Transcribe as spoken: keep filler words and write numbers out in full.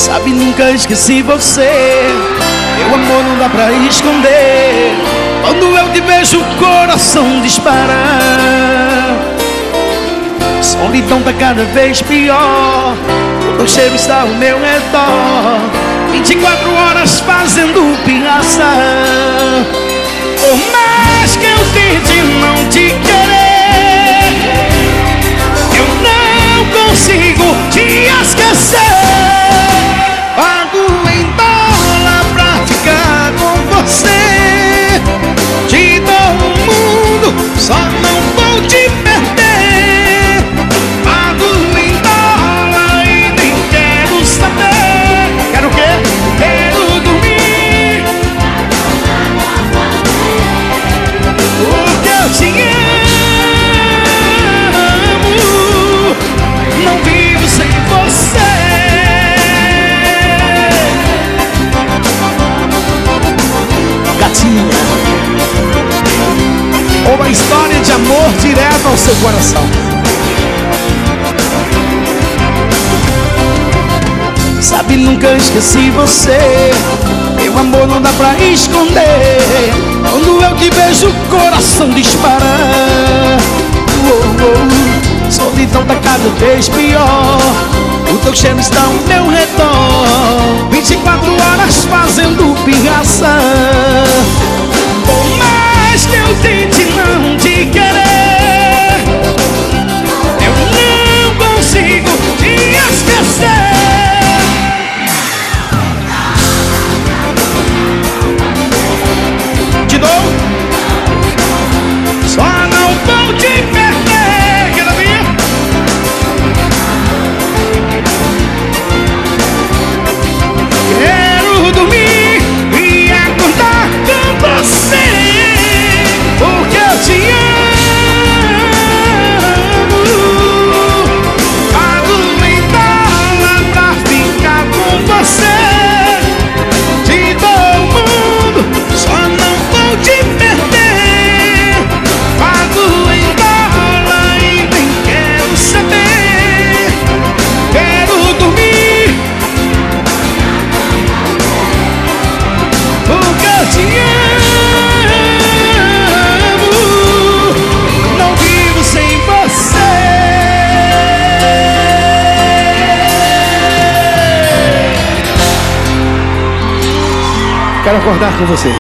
Sabe, nunca esqueci você. Meu amor não dá pra esconder. Quando eu te vejo o coração disparar. Solidão tá cada vez pior. O teu cheiro está ao meu redor. Vinte e quatro horas fazendo pirraça. Por mais que eu tente não te querer, eu não consigo te esquecer. Pago em dólar pra ficar com você. Te dou o mundo, só não vou te perder. Pago em dólar e nem quero saber. Quero o quê? Quero dormir, porque eu te amo. Não vivo sem você. Gatinha, uma história de amor direto ao seu coração. Sabe, nunca esqueci você. Meu amor não dá pra esconder. Quando eu te vejo o coração disparar. Oh, oh. Solidão tá cada vez pior. O teu cheiro está ao meu redor. Vinte e quatro horas fazendo pirraça. Por mais que eu tente não te querer, eu não consigo te esquecer. De novo. Só não vou te perder. Quer ouvir? Quero dormir e acordar com você, porque eu te amo. Pago em dólar pra ficar com você. Te dou o mundo, só não vou te perder. Pago em dólar e nem quero saber. Quero dormir, porque eu te amo. Não vivo sem você. Quero acordar com você.